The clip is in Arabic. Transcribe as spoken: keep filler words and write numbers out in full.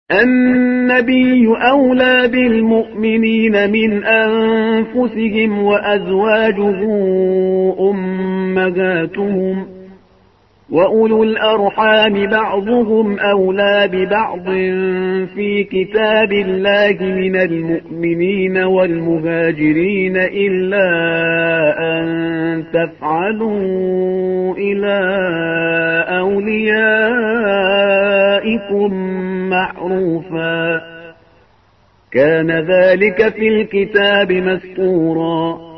النبي أولى بالمؤمنين من أنفسهم وأزواجه أمهاتهم وأولو الأرحام بعضهم أولى ببعض في كتاب الله من المؤمنين والمهاجرين إلا أن تفعلوا إلى أوليائكم معروفا كان ذلك في الكتاب مسطورا